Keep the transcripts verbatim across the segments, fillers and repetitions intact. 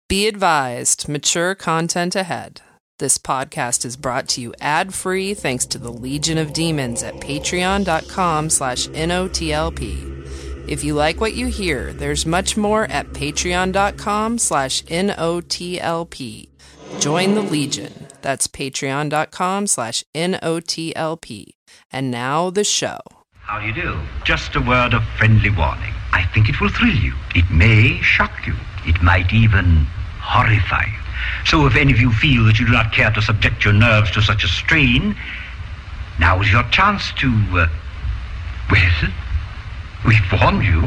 Be advised, mature content ahead. This podcast is brought to you ad-free thanks to the Legion of Demons at patreon.com slash NOTLP. If you like what you hear, there's much more at patreon.com slash NOTLP. Join the Legion. That's patreon.com slash NOTLP. And now the show. How do you do? Just a word of friendly warning. I think it will thrill you. It may shock you. It might even horrify you. So if any of you feel that you do not care to subject your nerves to such a strain, now is your chance to, uh, well, we've warned you.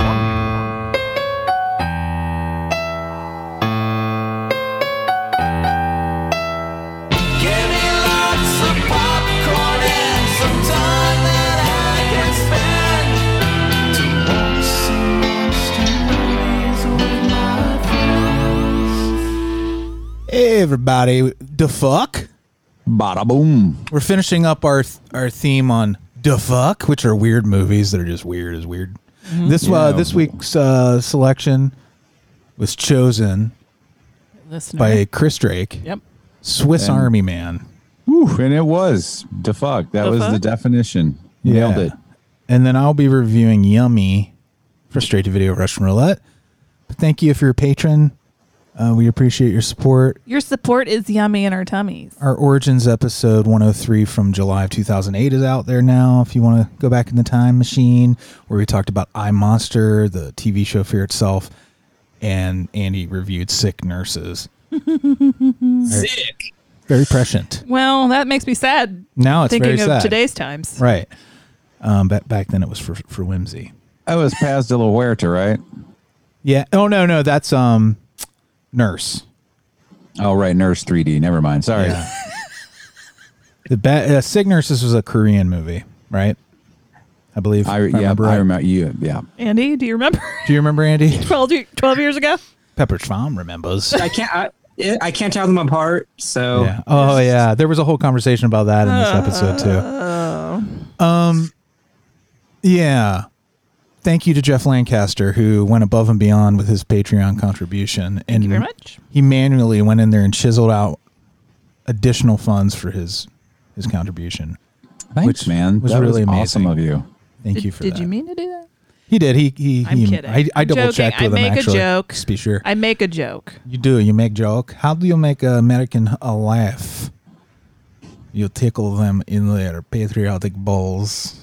Hey everybody, da fuck? Bada boom. We're finishing up our our theme on da fuck, which are weird movies that are just weird as weird. Mm-hmm. This yeah. uh, this week's uh, selection was chosen Listener. by Chris Drake. Yep. Swiss and, Army Man. Whew, and it was da fuck. That Da was fuck? the definition. Yeah. Nailed it. And then I'll be reviewing Yummy for Straight to Video Russian Roulette. But thank you if you're a patron. Uh, we appreciate your support. Your support is yummy in our tummies. Our Origins episode one oh three from July of two thousand eight is out there now if you want to go back in the time machine, where we talked about I Monster, the T V show Fear Itself, and Andy reviewed Sick Nurses. Sick. Very prescient. Well, that makes me sad. Now it's thinking very of sad. today's times. Right. Um, back, back then it was for, for whimsy. That was Paz de la Huerta, right? Yeah. Oh, no, no. That's um, Nurse. Oh, right. Nurse three D. Never mind. Sorry. Yeah. the ba- uh, Sick Nurses was a Korean movie, right? I believe. I, I yeah, remember I right. remember you. Yeah. Andy, do you remember? Do you remember, Andy? twelve, twelve years ago? Pepper Schwam remembers. I can't. I, I can't tell them apart. So Yeah. Oh yeah, there was a whole conversation about that in this episode too. Um, yeah. Thank you to Jeff Lancaster, who went above and beyond with his Patreon contribution. Thank and you very much. He manually went in there and chiseled out additional funds for his his contribution. Thanks, Which man. was that really was awesome amazing. of you. Thank did, you for did that. you mean to do that? He did. He he. I'm he kidding. I, I I'm double checked joking. with I him make a actually. joke. Just to be sure. I make a joke. You do. You make joke. How do you make an American a laugh? You tickle them in their patriotic balls.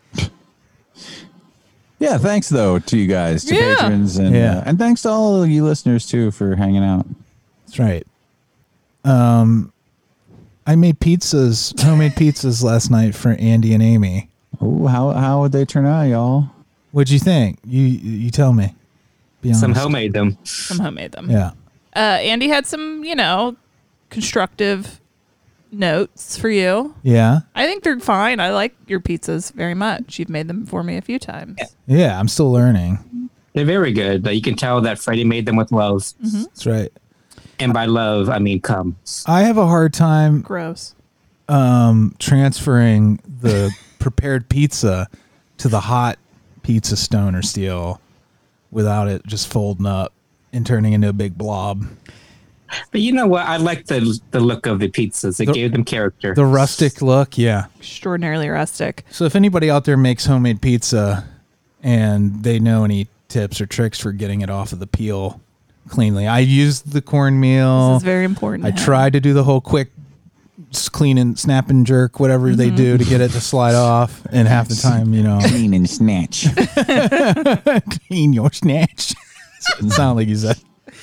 Yeah. Thanks, though, to you guys, to Yeah. patrons. And, Yeah. uh, and thanks to all of you listeners, too, for hanging out. That's right. Um, I made pizzas, homemade pizzas last night for Andy and Amy. Oh, how how would they turn out, y'all? What'd you think? You you tell me. Be honest. some homemade them. Some homemade them. Yeah. Uh, Andy had some, you know, constructive notes for you. Yeah. I think they're fine. I like your pizzas very much. You've made them for me a few times. Yeah. I'm still learning. They're very good. You can tell that Freddie made them with love, That's right. and by love I mean comes. I have a hard time Gross. um, transferring the prepared pizza to the hot pizza stone or steel without it just folding up and turning into a big blob. But you know what? I like the the look of the pizzas. It The- gave them character. The rustic look, yeah. Extraordinarily rustic. So if anybody out there makes homemade pizza and they know any tips or tricks for getting it off of the peel cleanly, I used the cornmeal. This is very important. I to have. tried to do the whole quick s- clean and snap and jerk, whatever they do to get it to slide off. And half the time, you know, Clean and snatch. clean your snatch. It sounded like you said.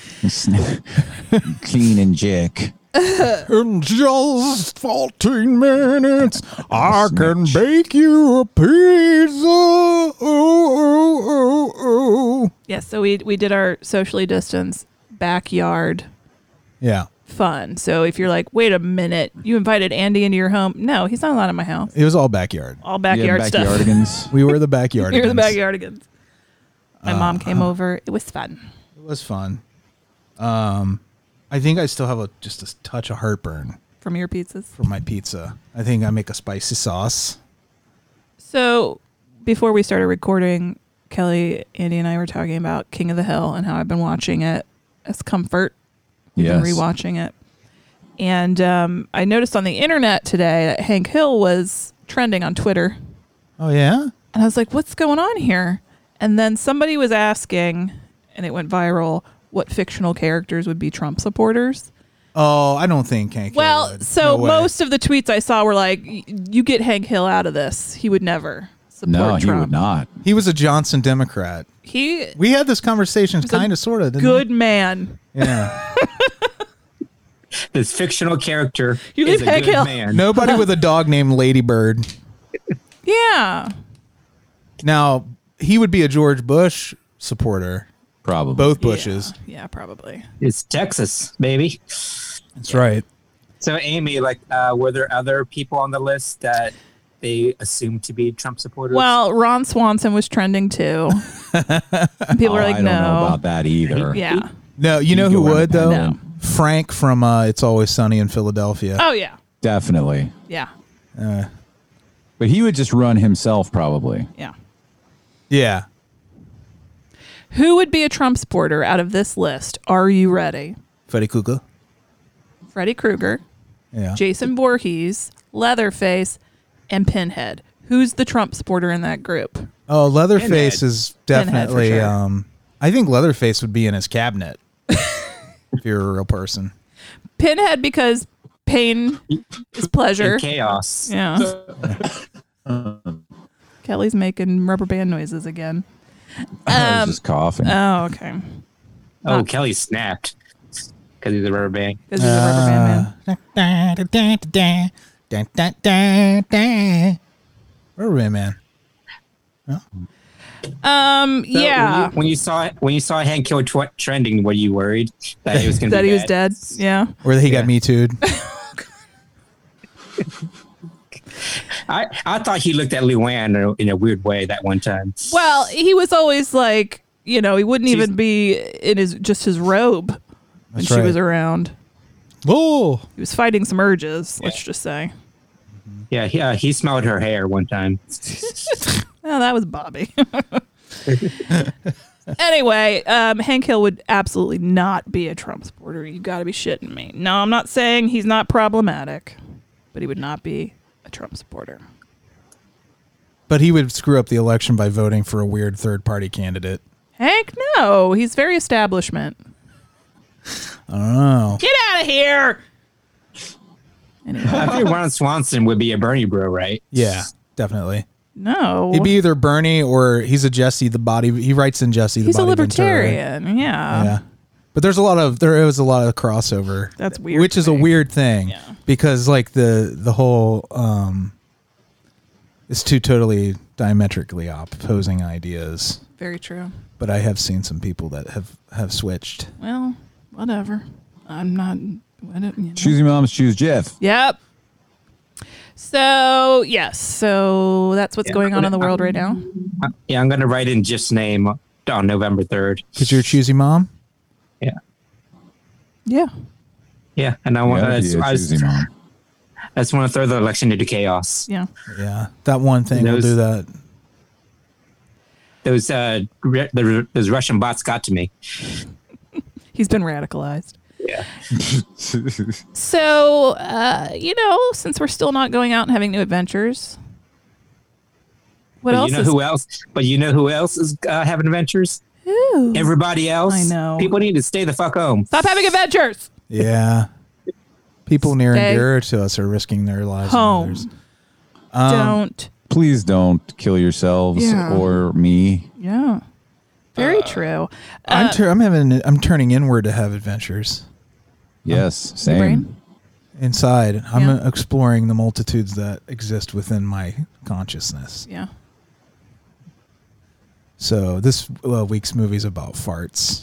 Clean and jerk. In just fourteen minutes, I can bake you a pizza. Ooh, ooh, ooh, ooh. Yes, so we we did our socially distanced backyard Yeah. fun. So if you're like, wait a minute, you invited Andy into your home? No, he's not allowed in my house. It was all backyard. All backyard yeah, stuff. backyardigans. We were the backyard. You're the backyardigans. My mom came over. It was fun. It was fun. Um, I think I still have a just a touch of heartburn From your pizzas. from my pizza. I think I make a spicy sauce. So before we started recording, Kelly, Andy, and I were talking about King of the Hill and how I've been watching it as comfort We've Yes. been rewatching it. And um, I noticed on the internet today that Hank Hill was trending on Twitter. Oh yeah. And I was like, what's going on here? And then somebody was asking, and it went viral, what fictional characters would be Trump supporters. Oh, I don't think Hank Hill Well, would. so No way. most of the tweets I saw were like, "Y- you get Hank Hill out of this. He would never support No, he Trump. would not. he was a Johnson Democrat. He We had this conversation, He's a kind of, sort of. good man. Yeah. This fictional character You is leave a Hank good Hill. man. Nobody with a dog named Ladybird. Yeah. Now he would be a George Bush supporter. Probably. Both Bushes. Yeah, yeah, probably. It's Texas, baby. That's right. So, Amy, like, uh, were there other people on the list that they assumed to be Trump supporters? Well, Ron Swanson was trending too. And people Oh, were like, I don't no. know about that either. Yeah. No, you know You who go would though? No. Frank from uh, It's Always Sunny in Philadelphia. Oh, yeah. Definitely. Yeah. Uh, But he would just run himself, probably. Yeah. yeah. Who would be a Trump supporter out of this list? Are you ready? Freddy Krueger. Freddy Krueger, Yeah. Jason Voorhees, Leatherface, and Pinhead. Who's the Trump supporter in that group? Oh, Leatherface Pinhead. is Pinhead, for definitely. sure. Um, I think Leatherface would be in his cabinet if you're a real person. Pinhead because pain is pleasure. And chaos. Yeah. Kelly's making rubber band noises again. I Um, was just coughing. Oh, okay. Oh, Kelly snapped because he's a rubber band. Because he's a rubber band man. Rubber Band Man. Um, So yeah. When you, when you saw when you saw Hank Hill tw- trending, were you worried that he was going to That be he was bad? dead. Yeah. Where he Yeah. got me too'd. I, I thought he looked at Luann in a, in a weird way that one time. Well, he was always like, you know, he wouldn't She's- even be in his just his robe when That's she right. was around. Oh, He was fighting some urges, let's just say. Yeah, he, uh, he smelled her hair one time. Oh, that was Bobby. Anyway, um, Hank Hill would absolutely not be a Trump supporter. You got to be shitting me. No, I'm not saying he's not problematic, but he would not be a Trump supporter. but he would screw up the election by voting for a weird third-party candidate. Hank, no, he's very establishment. I don't know. Get out of here. Anyway, I think Ron Swanson would be a Bernie bro, right? Yeah, definitely. no, He'd be either Bernie or he's a Jesse the Body. He writes in Jesse the he's a Body Ventura. libertarian. Yeah. Yeah. But there's a lot of there was a lot of crossover. That's weird Which to is a me. weird thing. Yeah. Because like the the whole um it's two totally diametrically opposing ideas. Very true. But I have seen some people that have have switched. Well, whatever. I'm not. I don't, you know. Choose your moms, choose Jeff. Yep. So yes, so that's what's Yeah. going on in the world right now. Uh, Yeah, I'm going to write in Jeff's name on November third. Because you're a choosy mom? Yeah. Yeah. Yeah, and I want Yeah, I, be a I, choosy mom. I just want to throw the election into chaos. Yeah. Yeah. That one thing will Those- do that. Those uh, re- the, those Russian bots got to me. He's been radicalized. Yeah. So, uh, you know, since we're still not going out and having new adventures, what But else you know is who else? But you know who else is uh, having adventures? Who? Everybody else. I know. People need to stay the fuck home. Stop having adventures. Yeah. People near Stay and dear to us are risking their lives. and Home. others. Um, Don't. Please don't kill yourselves Yeah. or me. Yeah. Very true. I'm Uh, tur- I'm having I'm turning inward to have adventures. Yes, your same. brain? Inside, I'm Yeah. exploring the multitudes that exist within my consciousness. Yeah. So this uh, week's movie is about farts.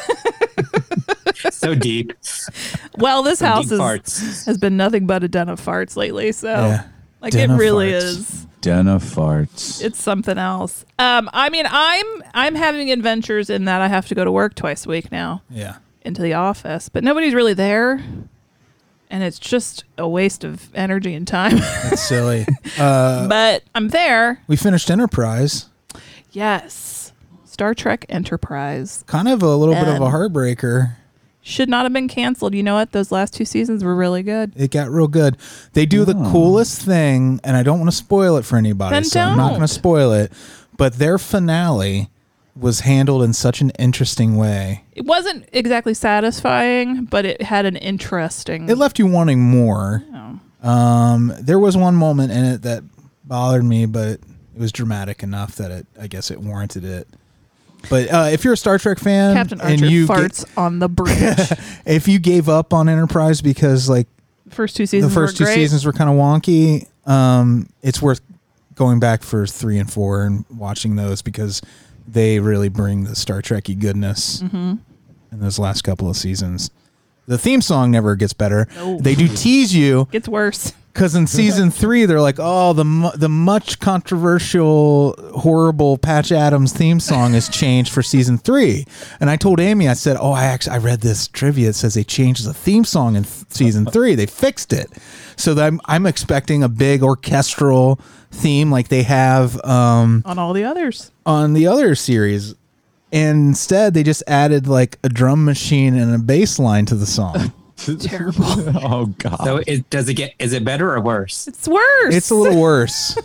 So deep. Well, this Some house deep is, farts. has been nothing but a den of farts lately. So, Yeah. like, Den it of really farts. is. Den of farts. It's something else. Um, I mean, I'm I'm having adventures in that I have to go to work twice a week now Yeah. into the office, but nobody's really there, and it's just a waste of energy and time. That's silly. Uh, But I'm there. we finished Enterprise. Yes, Star Trek Enterprise. Kind of a little bit of a Um, heartbreaker. should not have been canceled. You know what? Those last two seasons were really good. It got real good. They do the Oh. coolest thing, and I don't want to spoil it for anybody, Then so I'm not going don't. to spoil it. But their finale was handled in such an interesting way. It wasn't exactly satisfying, but it had an interesting. It left you wanting more. Oh. Um, there was one moment in it that bothered me, but it was dramatic enough that it, I guess, it warranted it. But uh, if you're a Star Trek fan, Captain and Archer you farts ga- on the bridge. if you gave up on Enterprise because like First two seasons the first were two great. seasons were kind of wonky, um, it's worth going back for three and four and watching those because they really bring the Star Trek-y goodness Mm-hmm. in those last couple of seasons. The theme song never gets better. No. They do tease you Gets worse. because in season three they're like, "Oh, the mu- the much controversial, horrible Patch Adams theme song has changed for season three." And I told Amy, I said, "Oh, I actually I read this trivia. It says they changed the theme song in th- season three. They fixed it, so that I'm I'm expecting a big orchestral theme like they have um, On all the others. on the other series." And instead, they just added like a drum machine and a bass line to the song. Terrible. Oh God. So it does it get? Is it better or worse? It's worse. It's a little worse.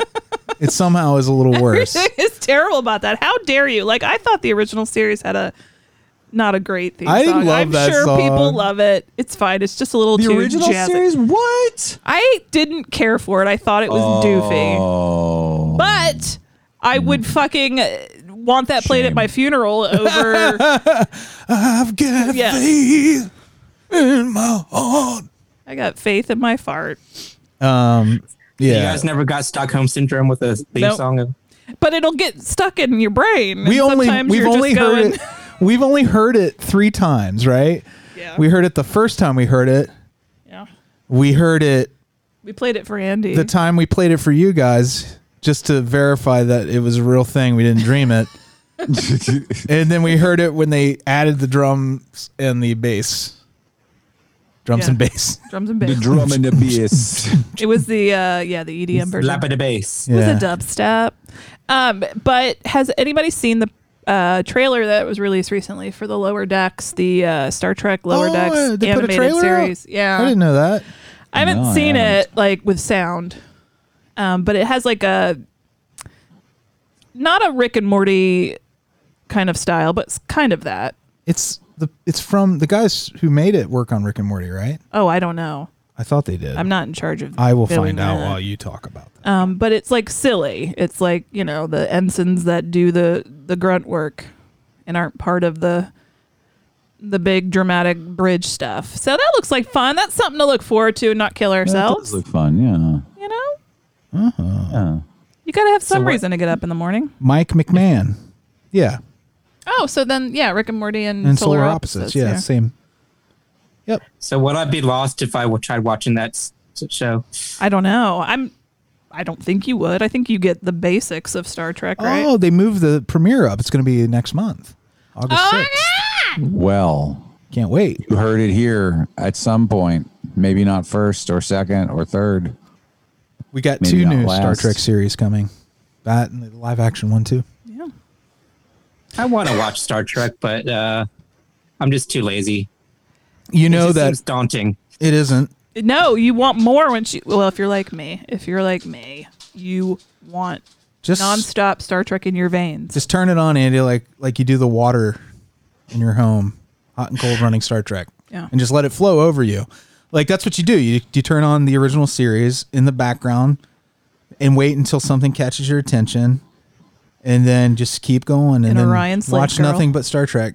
It somehow is a little worse. Everything is terrible about that. How dare you? Like, I thought the original series had a not a great theme I song. love I'm that sure song. people love it. It's fine. It's just a little the too original jazzy. series? What? I didn't care for it. I thought it was doofy. Oh. But I would fucking uh, want that played at Shame. my funeral over. I've got Yeah. faith in my heart. I got faith in my fart. Um, You yeah. guys never got Stockholm Syndrome with a theme Nope. song? But it'll get stuck in your brain. we and only sometimes we've you're only just heard going, it. We've only heard it three times, right? Yeah. We heard it the first time we heard it. Yeah. We heard it We played it for Andy. the time we played it for you guys, just to verify that it was a real thing. We didn't dream it. And then we heard it when they added the drums and the bass. Drums Yeah. and bass. Drums and The bass. drum and the bass. It was the uh, yeah the E D M version. Lap of the bass. It was Yeah. a dubstep. Um, but has anybody seen the uh, trailer that was released recently for the Lower Decks, the uh, Star Trek Lower Oh, Decks they put a animated trailer out? series? Yeah, I didn't know that. I haven't No, I seen haven't. it like with sound, um, but it has like a not a Rick and Morty kind of style, but it's kind of that. It's the it's from the guys who made it work on Rick and Morty, right? Oh, I don't know. I thought they did. I'm not in charge of. I will doing find out that. while you talk about that. Um, but it's like silly. It's like, you know, the ensigns that do the the grunt work and aren't part of the the big dramatic bridge stuff. So that looks like fun. That's something to look forward to and not kill That does ourselves. look fun, yeah. You know? Yeah. You gotta have some what- reason to get up in the morning. Mike McMahon. Yeah. Oh, so then yeah, Rick and Morty and, And Solar, Solar Opposites. Opposites. Yeah, same. Yep. So would I be lost if I w- tried watching that s- show? I don't know. I'm I don't think you would. I think you get the basics of Star Trek, right? Oh, they moved the premiere up. It's going to be next month, August Oh, sixth. Well, Can't wait. you heard it here at some point. Maybe not first or second or third. We got Maybe two not new Star last. Trek series coming. That and the live action one too. Yeah. I want to watch Star Trek, but uh, I'm just too lazy. You It know just that seems daunting. it isn't. No, you want more when she. Well, if you're like me, if you're like me, you want Just nonstop Star Trek in your veins. just turn it on, Andy, like like you do the water in your home, hot and cold running Star Trek. Yeah. And just let it flow over you. Like that's what you do. You you turn on the original series in the background and wait until something catches your attention, and then just keep going and An then Orion Slave watch Girl. nothing but Star Trek,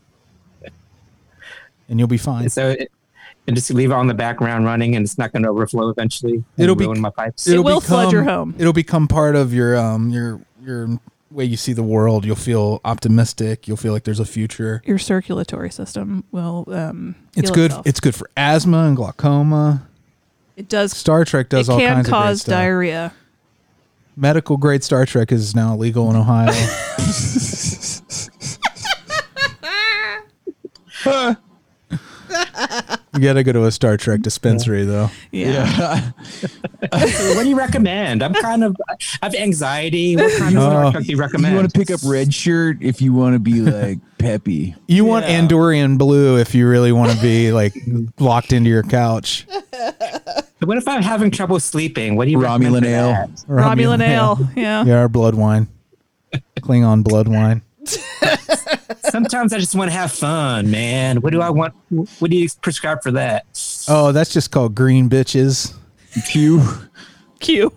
and you'll be fine. So it, and just leave it on the background running, and it's not going to overflow eventually. and It'll be- ruin my pipes. It will flood your home. It'll become part of your um your your way you see the world. You'll feel optimistic. You'll feel like there's a future. Your circulatory system will. Um, It's heal good. itself. It's good for asthma and glaucoma. It does. Star Trek does it all can kinds of great cause stuff. diarrhea. Medical grade Star Trek is now illegal in Ohio. You got to go to a Star Trek dispensary, though. Yeah. So what do you recommend? I'm kind of, I have anxiety. What kind of Star Oh. Trek do you recommend? You want to pick up Red Shirt if you want to be like peppy. You want Yeah. Andorian Blue if you really want to be like locked into your couch. But what if I'm having trouble sleeping? What do you recommend Romulan for ale. that? Romulan ale. Yeah. Yeah, our blood wine. Klingon blood wine. Sometimes I just want to have fun, man. What do I want? What do you prescribe for that? Oh, that's just called green bitches. Q. Q.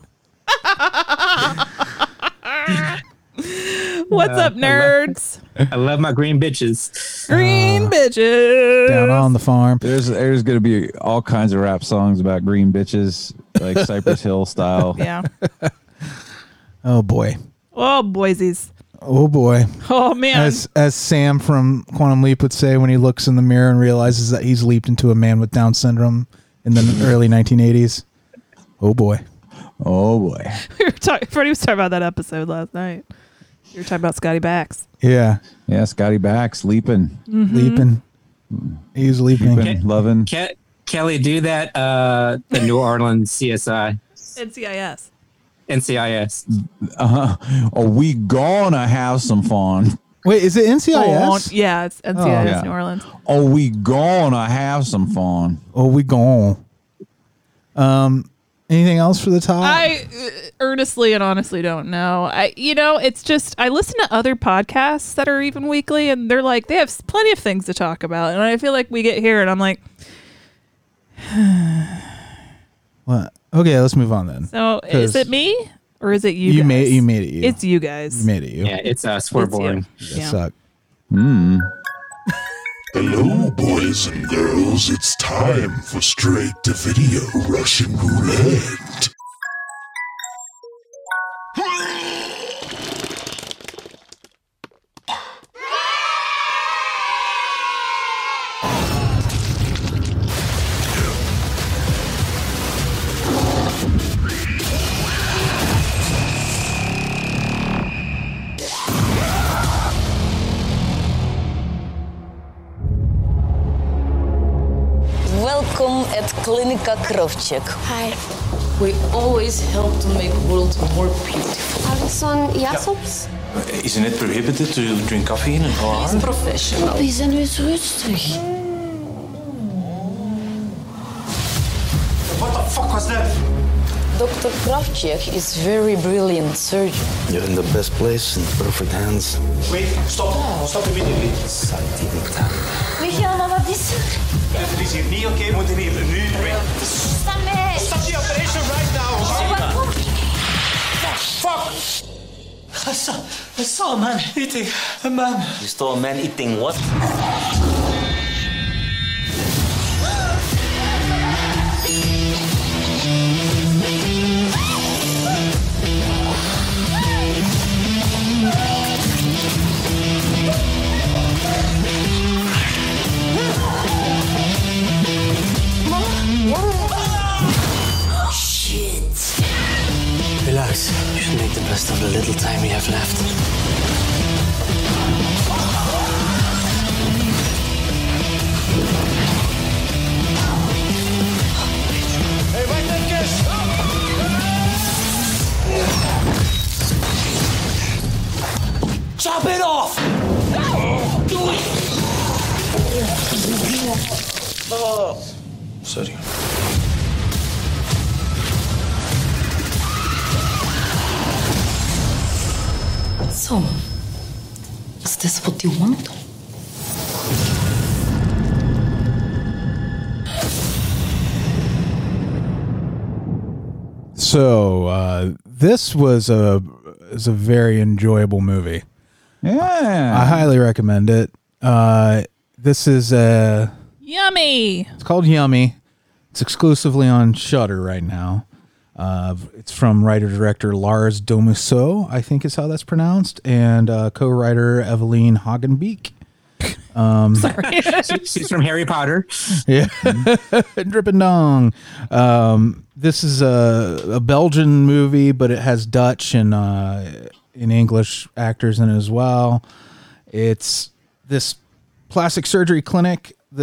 What's Uh, up, nerds? I love my green bitches. Green bitches. Down on the farm. There's there's gonna be all kinds of rap songs about green bitches, like Cypress Hill style. Yeah. Oh boy. Oh, Boise's. Oh boy. Oh, man. As as Sam from Quantum Leap would say when he looks in the mirror and realizes that he's leaped into a man with Down syndrome in the early nineteen eighties. Oh boy. Oh boy. we were talking, Freddie was talking about that episode last night. You were talking about Scotty Bax. Yeah. Yeah, Scotty Bax leaping, Mm-hmm. Leaping. He was leaping. leaping, loving. Ke- Kelly, do that. Uh, the New Orleans C S I, N C I S. N C I S. Uh-huh. Are we gonna have some fun? Wait, is it N C I S? Yeah, it's N C I S Oh, yeah. New Orleans. Are we gonna have some fun? Oh, we gone. Um, anything else for the top? I uh, earnestly and honestly don't know. I, you know, it's just I listen to other podcasts that are even weekly, and they're like they have s- plenty of things to talk about, and I feel like we get here, and I'm like, What? Okay, let's move on then. so 'Cause is it me or is it you? You guys? made you made it. You. It's you guys. You made it. You. Yeah, it's us. We're It's you. boring. You Yeah. suck. Hmm. Hello, boys and girls. It's time for straight to video Russian roulette. Welcome at Klinika Krovchik. Hi. We always help to make world more beautiful. Alison Jassops? Isn't it prohibited to drink coffee in an O R? He's professional. Wie zijn we zo rustig? What the fuck was that? Doctor Kravchuk is very brilliant surgeon. You're in the best place, in perfect hands. Wait, stop. Stop immediately. Scientific time. Weet je al wat is er? Het is hier niet oké, we moeten hier nu weg. Sta mee! Stop the operation right now. Wat? Fuck! I saw, I saw a man eating a man. You saw a man eating what? Shit. Relax. You should make the best of the little time we have left. Hey, wait, chop it off! Oh. Sorry. So, is this what you want? So uh, this was a is a very enjoyable movie. Yeah. I highly recommend it. Uh, this is a Yummy. it's called Yummy. It's exclusively on Shudder right now. Uh, it's from writer-director Lars Domusso, I think is how that's pronounced, and uh, co-writer Eveline Hagenbeek. Um, Sorry. She- She's from Harry Potter. Yeah, Drippin' Dong. Um, this is a, a Belgian movie, but it has Dutch and uh, in English actors in it as well. It's this plastic surgery clinic. This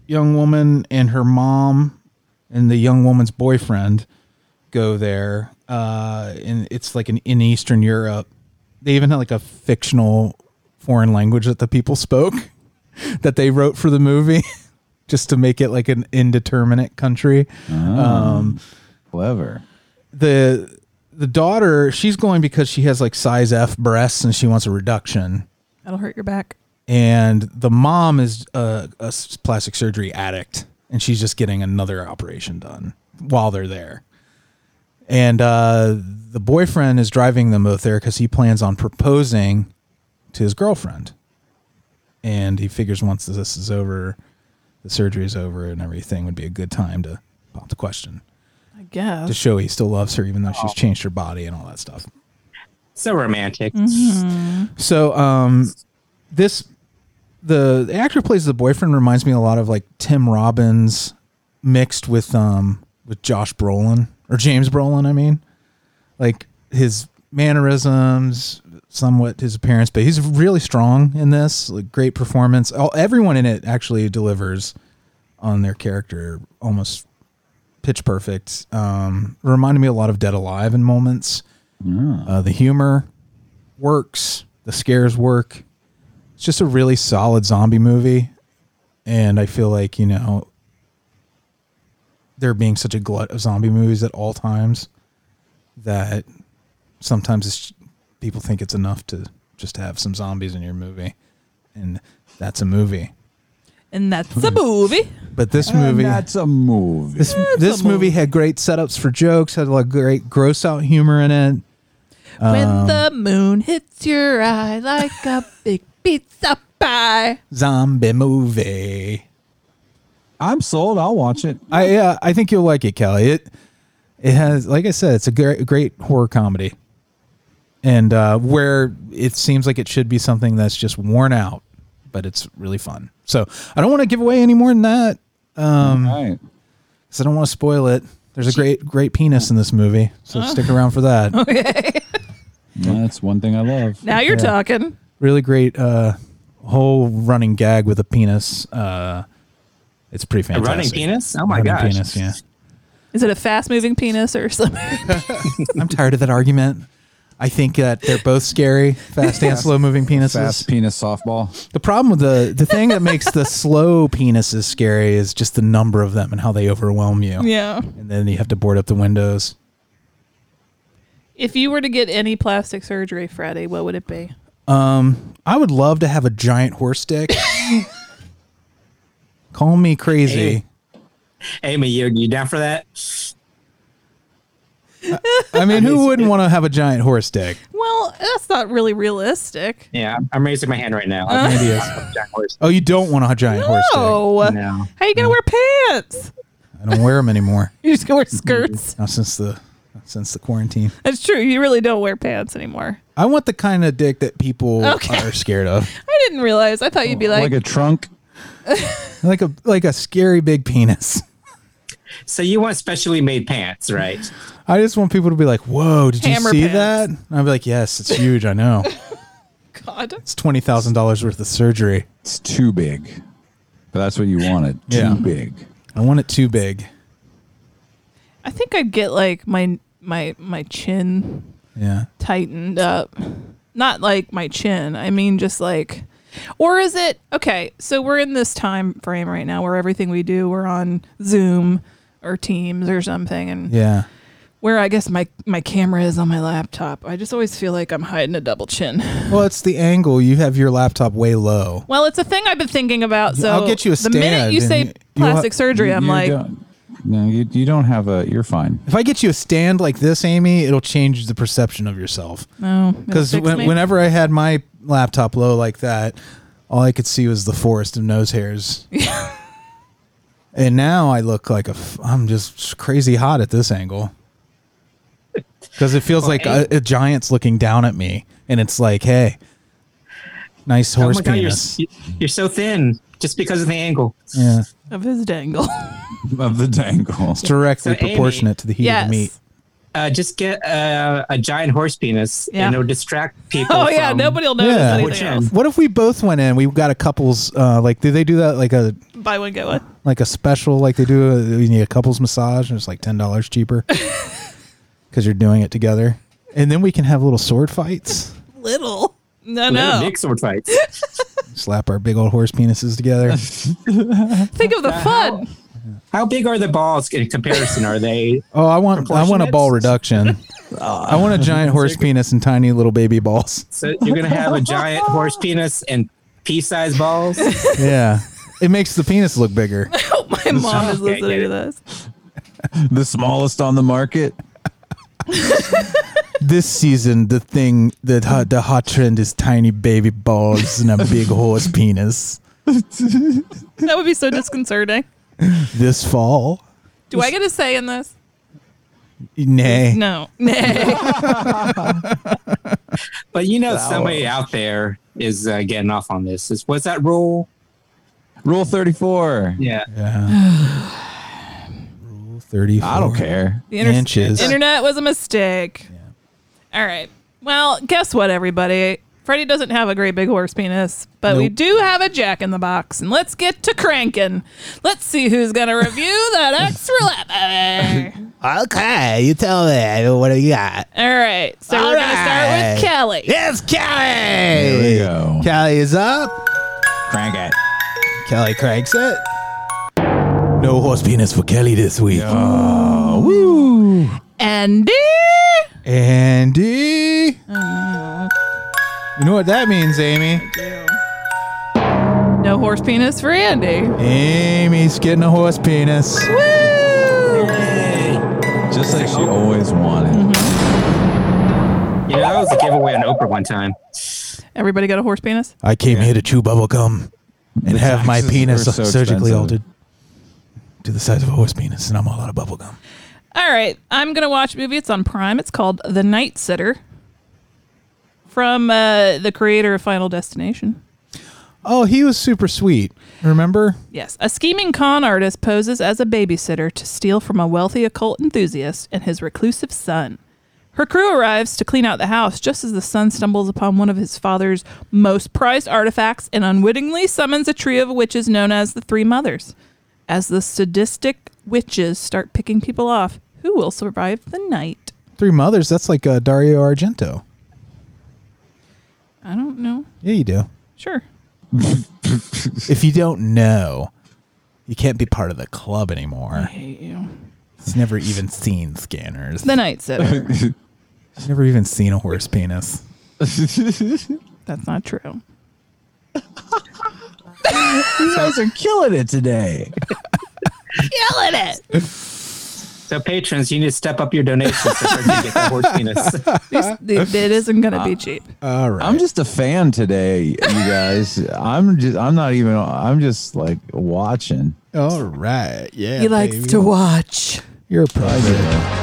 young woman and her mom and the young woman's boyfriend go there. Uh, and it's like an, in Eastern Europe. They even had like a fictional foreign language that the people spoke that they wrote for the movie just to make it like an indeterminate country. Oh, um, clever. The the daughter, she's going because she has like size F breasts and she wants a reduction. That'll hurt your back. And the mom is a, a s- plastic surgery addict, and she's just getting another operation done while they're there. And uh, the boyfriend is driving them both there because he plans on proposing to his girlfriend. And he figures once this is over, the surgery is over and everything, would be a good time to pop the question. I guess. To show he still loves her, even though she's changed her body and all that stuff. So romantic. Mm-hmm. So, um, this, the, the actor who plays the boyfriend reminds me a lot of like Tim Robbins mixed with, um, with Josh Brolin or James Brolin. I mean, like his mannerisms, somewhat his appearance, but he's really strong in this. Like, great performance. All, everyone in it actually delivers on their character, almost pitch perfect. Um, reminded me a lot of Dead Alive in moments. Yeah. Uh, the humor works. The scares work. It's just a really solid zombie movie. And I feel like, you know, there being such a glut of zombie movies at all times that sometimes it's, people think it's enough to just have some zombies in your movie. And that's a movie. And that's a movie. But this And movie, that's a movie. this That's this a movie movie. had great setups for jokes, had a lot of great gross out humor in it. When Um, the moon hits your eye like a big pizza pie. Zombie movie. I'm sold. I'll watch it. I yeah, I think you'll like it, Kelly. It it has, like I said, it's a great great horror comedy, and uh, where it seems like it should be something that's just worn out, but it's really fun. So I don't want to give away any more than that, um, All right. because I don't want to spoil it. There's a great great penis in this movie, so stick around for that. Okay. That's one thing I love. Now you're Yeah. talking. Really great uh, whole running gag with a penis. Uh, it's pretty A fantastic. running penis? Oh my Running gosh. penis, yeah. Is it a fast moving penis or something? I'm tired of that argument. I think that they're both scary, fast and slow moving penises. Fast penis softball. The problem with the the thing that makes the slow penises scary is just the number of them and how they overwhelm you. Yeah. And then you have to board up the windows. If you were to get any plastic surgery, Freddie, what would it be? Um, I would love to have a giant horse dick. Call me crazy. Amy, you you down for that? I mean, who wouldn't want to have a giant horse dick? Well, that's not really realistic. Yeah, I'm- I'm raising my hand right now. Uh. Maybe it's- Oh, you don't want a giant horse dick. No. No. How you gonna wear pants? I don't wear them anymore. You just gonna wear skirts. Not since the since the quarantine. That's true. You really don't wear pants anymore. I want the kind of dick that people Okay. are scared of. I didn't realize. I thought you'd be like, Like a trunk. Like a like a scary big penis. So you want specially made pants, right? I just want people to be like, "Whoa, did Hammer you see pants. that?" And I'll be like, "Yes, it's huge. I know. God. It's twenty thousand dollars worth of surgery. It's too big. But that's what you wanted. Too Yeah. big. I want it too big." I think I'd get like my my my chin Yeah. tightened up. Not like my chin. I mean just like, or is it okay, so we're in this time frame right now where everything we do, we're on Zoom or Teams or something, and Yeah. where I guess my my camera is on my laptop. I just always feel like I'm hiding a double chin. Well, it's the angle. You have your laptop way low. Well, it's a thing I've been thinking about. So I'll get you a the minute stand you and say you- you plastic ha- surgery, I'm You like, don't- no, you, you don't have a. You're fine. If I get you a stand like this, Amy, it'll change the perception of yourself. no, it'll Because fix when, me. whenever I had my laptop low like that, all I could see was the forest of nose hairs. And now I look like a. F- I'm just crazy hot at this angle. Because it feels like a, a giant's looking down at me, and it's like, hey, nice horse oh my God, you're, penis. you're so thin just because of the angle. Yeah, of his dangle. Of the dangle. it's directly So, Amy- proportionate to the heat of the meat. Yes. Uh, just get uh, a giant horse penis, Yeah. and it'll distract people. Oh yeah, from- nobody will notice Yeah. anything Which else. end? What if we both went in? We got a couple's uh, like. Do they do that like a Buy one, get one. Like a special, like they do. A, you need a couples massage, and it's like ten dollars cheaper because you're doing it together. And then we can have little sword fights. Little, no, Little no, big sword fights. Slap our big old horse penises together. Think of the fun. How big are the balls in comparison? Are they? Oh, I want I want a ball reduction. I want a giant horse penis and tiny little baby balls. So you're gonna have a giant horse penis and pea-sized balls? Yeah, it makes the penis look bigger. I hope my mom is Okay, listening get to it. this. The smallest on the market. This season, the thing that hot, the hot trend is tiny baby balls and a big horse penis. That would be so disconcerting. This fall, Do I get a say in this? nay. No. Nay. But you know, somebody out there is uh, getting off on this. Is what's that rule? Rule thirty-four. Yeah. Yeah. Rule thirty-four. I don't care. The inter- Inches. internet was a mistake. All right. Well, guess what, everybody? Freddie doesn't have a great big horse penis, but we Nope. do have a Jack in the Box, and let's get to cranking. Let's see who's going to review that extra lap. Okay, you tell me. What do you got? All right. So All we're going to start right. with Kelly. Yes, Kelly. Here we go. Kelly is up. Crank it. Kelly cranks it. No horse penis for Kelly this week. Oh, woo. Andy. Andy. Oh, You know what that means, Amy? no horse penis for Andy. Amy's getting a horse penis. Woo! Just like she always wanted. You know, that was a giveaway on Oprah one time. Everybody got a horse penis? I came here to chew bubble gum and The have my taxes penis were so surgically expensive. altered to the size of a horse penis, and I'm all out of bubble gum. All right. I'm going to watch a movie. It's on Prime. It's called The Night Sitter from uh, the creator of Final Destination. Oh, he was super sweet. Remember? Yes. A scheming con artist poses as a babysitter to steal from a wealthy occult enthusiast and his reclusive son. Her crew arrives to clean out the house just as the son stumbles upon one of his father's most prized artifacts and unwittingly summons a trio of witches known as the Three Mothers. As the sadistic witches start picking people off, who will survive the night? Three Mothers, that's like uh, Dario Argento. I don't know. Yeah, you do. Sure. If you don't know, you can't be part of the club anymore. I hate you. He's never even seen Scanners. The Night Sitter. He's never even seen a horse penis. That's not true. You guys are killing it today. Killing it. So patrons, you need to step up your donations so you can get the horse penis. These- It isn't going to be cheap. All right. I'm just a fan today, you guys. I'm just I'm not even I'm just like watching. All right. Yeah. He likes baby. to watch. You're a president.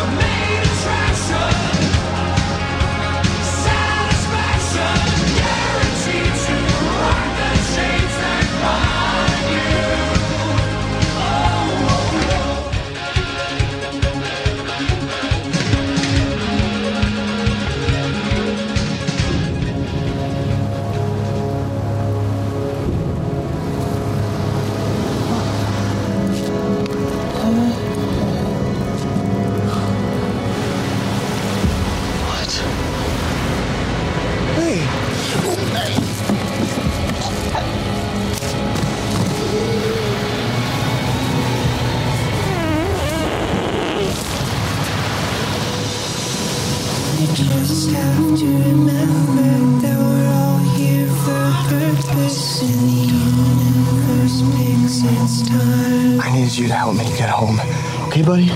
Just have to remember that we're all here for a purpose, and the universe makes its time. I need you to help me get home. Okay, buddy?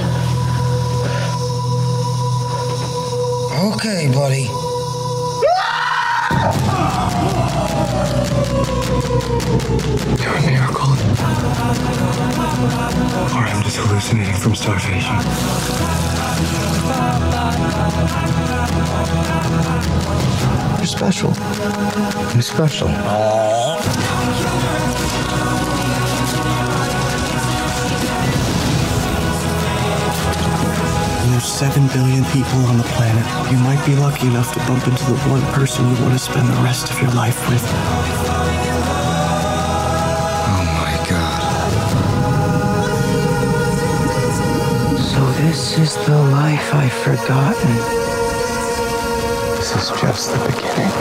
Okay, buddy. You're a miracle. Or I'm just hallucinating from starvation. You're special. I'm special. And there's seven billion people on the planet. You might be lucky enough to bump into the one person you want to spend the rest of your life with. Oh my god. This is the life I've forgotten. This is just the beginning.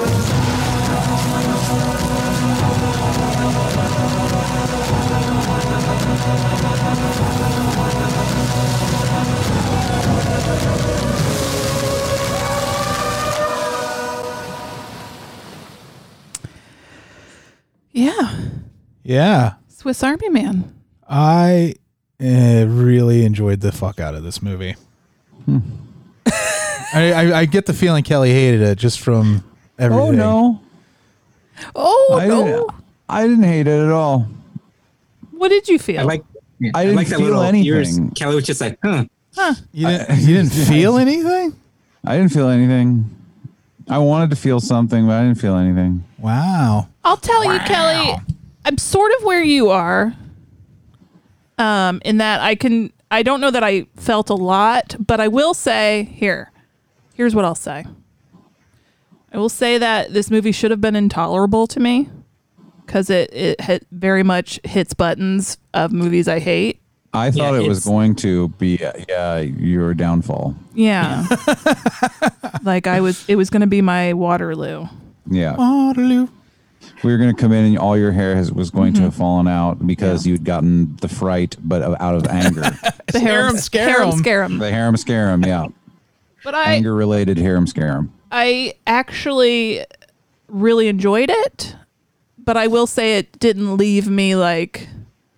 Yeah. Yeah. Swiss Army Man. I uh, really enjoyed the fuck out of this movie. Hmm. I, I, I get the feeling Kelly hated it just from everything. Oh, no. Oh, I no. Didn't, I didn't hate it at all. What did you feel? I like. Yeah, I didn't like that feel little anything. ears. Kelly was just like, huh. Huh. You didn't, you didn't feel anything? I didn't feel anything. I wanted to feel something, but I didn't feel anything. Wow. I'll tell wow. you, Kelly, I'm sort of where you are. Um, in that I can, I don't know that I felt a lot, but I will say here, here's what I'll say. I will say that this movie should have been intolerable to me because it, it hit very much hits buttons of movies I hate. I thought Yeah, it was it's- going to be, uh, yeah, your downfall. Yeah. Like I was, it was going to be my Waterloo. Yeah. Waterloo. We were going to come in and all your hair has, was going Mm-hmm. to have fallen out because you'd gotten the fright, but out of anger. The harem, harem scarum. The harem scarum, yeah. But I, Anger-related harem scarum. I actually really enjoyed it, but I will say it didn't leave me like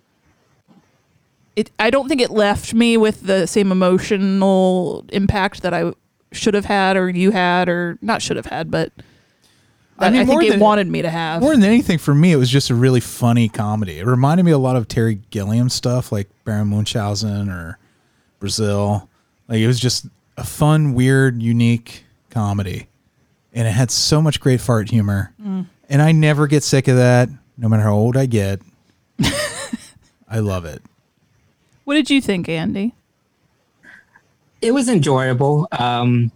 it. I don't think it left me with the same emotional impact that I should have had, or you had, or not should have had, but that I, I mean, I think more it than- wanted me to have. More than anything, for me, it was just a really funny comedy. It reminded me a lot of Terry Gilliam stuff, like Baron Munchausen or Brazil. Like it was just a fun, weird, unique comedy, and it had so much great fart humor. Mm. And I never get sick of that, no matter how old I get. I love it. What did you think, Andy? It was enjoyable. Um,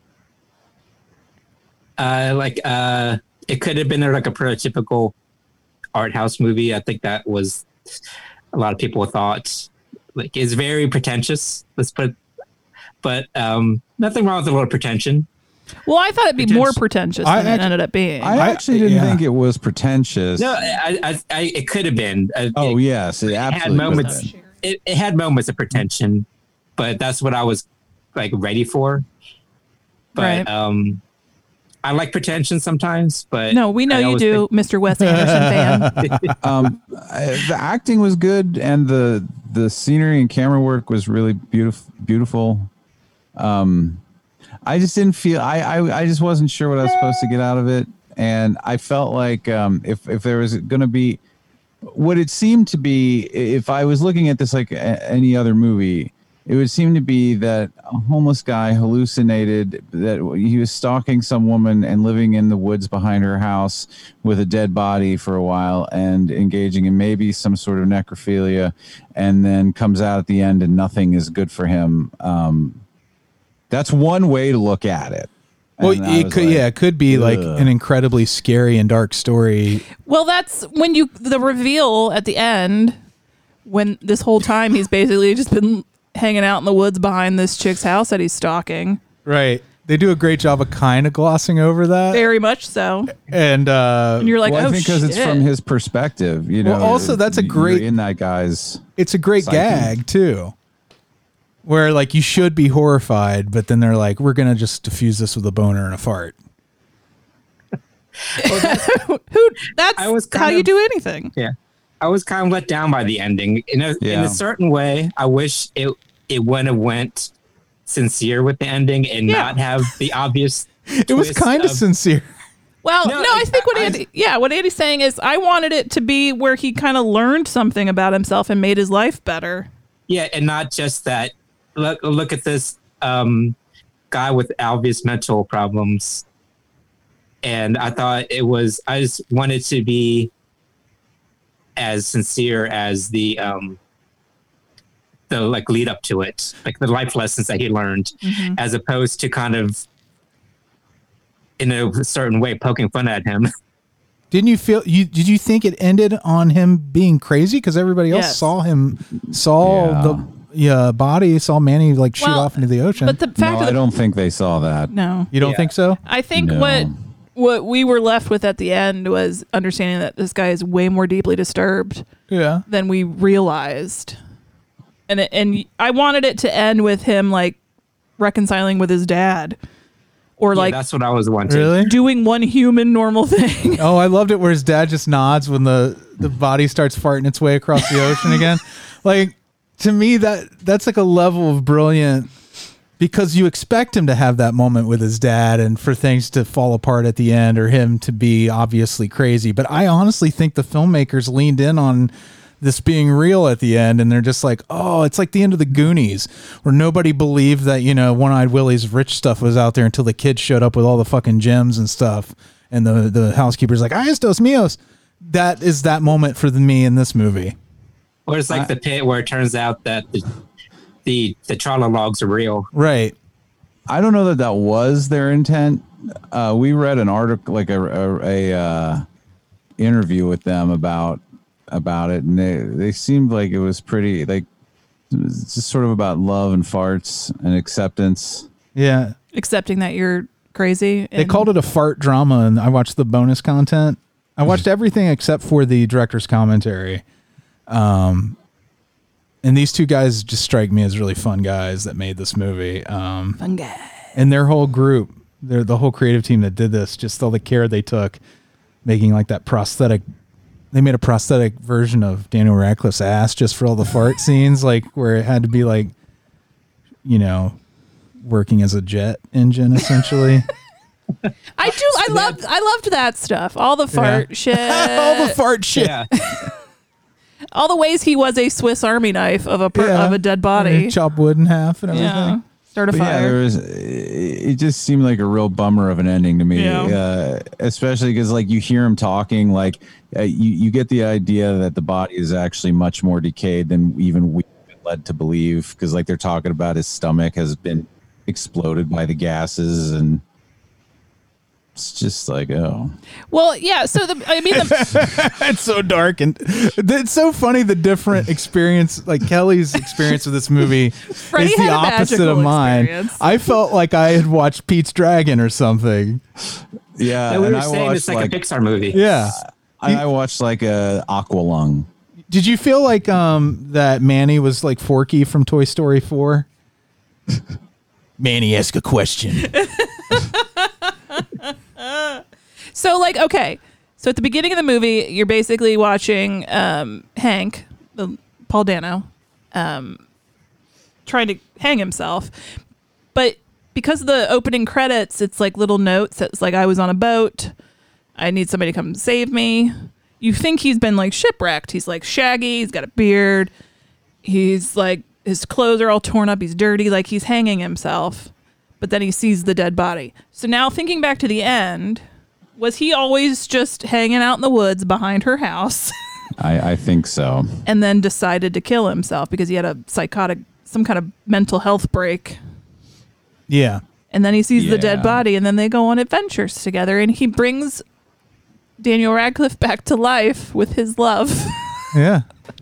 uh, like uh, it could have been like a prototypical art house movie. I think that was a lot of people thought. Like it's very pretentious. Let's put, but um, nothing wrong with a little pretension. Well, I thought it'd be more pretentious I than it act- ended up being. I actually didn't yeah. think it was pretentious. No, I, I, I it could have been. Uh, Oh, it, yes. It it had absolutely could have moments. been. It, it had moments of pretension, but that's what I was like ready for. But Right. um, I like pretension sometimes. But No, we know I you always do, think- Mister Wes Anderson fan. um, I- the acting was good, and the the scenery and camera work was really beautiful. Beautiful. Um, I just didn't feel. I, I I just wasn't sure what I was supposed to get out of it, and I felt like um, if if there was going to be what it seemed to be, if I was looking at this like a, any other movie, it would seem to be that a homeless guy hallucinated that he was stalking some woman and living in the woods behind her house with a dead body for a while and engaging in maybe some sort of necrophilia, and then comes out at the end and nothing is good for him. Um, that's one way to look at it. Well, And I it was could, like, yeah, it could be like ugh. an incredibly scary and dark story. Well, that's when you the reveal at the end, when this whole time he's basically just been hanging out in the woods behind this chick's house that he's stalking. Right. They do a great job of kind of glossing over that. Very much so. And, uh, And you're like, well, oh, I think because it's shit. from his perspective, you know. Well, also, that's a you're great- in that guy's. it's a great psyche. gag too, where like you should be horrified, but then they're like, we're gonna just diffuse this with a boner and a fart. Who? That's I was how kind you of- do anything. Yeah, I was kind of let down by the ending. In a, in Yeah. a certain way, I wish it it would have went sincere with the ending and Yeah. not have the obvious. It was twist kind of of- sincere. Well, no, No, I I- think what I- Andy, yeah, what Andy's saying is, I wanted it to be where he kind of learned something about himself and made his life better. Yeah, and not just that. Look, look at this um, guy with obvious mental problems. And I thought it was. I just wanted to be as sincere as the um, the like lead up to it, like the life lessons that he learned, Mhm. as opposed to kind of in a certain way poking fun at him. Didn't you feel you did you think it ended on him being crazy because everybody else Yes. saw him saw Yeah. the yeah, body, saw Manny like shoot Well, off into the ocean. but the fact No, of the, I don't think they saw that. no, you don't Yeah. think so? I think No. what what we were left with at the end was understanding that this guy is way more deeply disturbed Yeah. than we realized, and it, and I wanted it to end with him like reconciling with his dad, or Yeah, like that's what I was wanting. Really? doing one human normal thing. Oh, I loved it where his dad just nods when the, the body starts farting its way across the ocean again. Like, to me, that that's like a level of brilliant, because you expect him to have that moment with his dad and for things to fall apart at the end or him to be obviously crazy. But I honestly think the filmmakers leaned in on this being real at the end, and they're just like, oh, it's like the end of the Goonies, where nobody believed that, you know, One-Eyed Willie's rich stuff was out there until the kids showed up with all the fucking gems and stuff, and the the housekeeper's like, "Ay, estos míos." That is that moment for the, me in this movie. Or it's like I- the pit where it turns out that the the, the Trala logs are real. Right. I don't know that that was their intent. Uh, we read an article, like a, a, a uh, interview with them about about it, and they they seemed like it was pretty like it's just sort of about love and farts and acceptance. Yeah. Accepting that you're crazy. They called it a fart drama, and I watched the bonus content. I watched everything except for the director's commentary. Um, and these two guys just strike me as really fun guys that made this movie. Um, fun guy. And their whole group, their the whole creative team that did this, just all the care they took, making like that prosthetic. They made a prosthetic version of Daniel Radcliffe's ass just for all the fart scenes, like where it had to be like, you know, working as a jet engine essentially. I do. I loved. I loved that stuff. All the fart Yeah. shit. all the fart shit. Yeah. All the ways he was a Swiss Army knife of a per, Yeah. of a dead body. Chop wood in half and everything. Yeah. Start a But yeah, fire. there was. It just seemed like a real bummer of an ending to me, Yeah. uh, especially because like you hear him talking, like uh, you you get the idea that the body is actually much more decayed than even we've been led to believe, because like they're talking about his stomach has been exploded by the gases, and it's just like, oh. Well, yeah. So the I mean the It's so dark, and it's so funny the different experience. Like Kelly's experience with this movie Freddie is the had a opposite magical of mine. experience. I felt like I had watched Pete's Dragon or something. Yeah, Yeah, we and were I saying watched it's like, like a Pixar movie. Yeah. I, I watched like a Aqualung. Did you feel like um that Manny was like Forky from Toy Story four? Manny, ask a question. So, like, okay. So at the beginning of the movie, you're basically watching um, Hank, the Paul Dano, um, trying to hang himself. But because of the opening credits, it's like little notes that's like, I was on a boat. I need somebody to come save me. You think he's been like shipwrecked. He's like shaggy. He's got a beard. He's like, his clothes are all torn up. He's dirty. Like he's hanging himself. But then he sees the dead body. So now thinking back to the end, was he always just hanging out in the woods behind her house I, I think so. and then decided to kill himself because he had a psychotic, some kind of mental health break? Yeah. And then he sees the dead Yeah. body, and then they go on adventures together, and he brings Daniel Radcliffe back to life with his love. Yeah.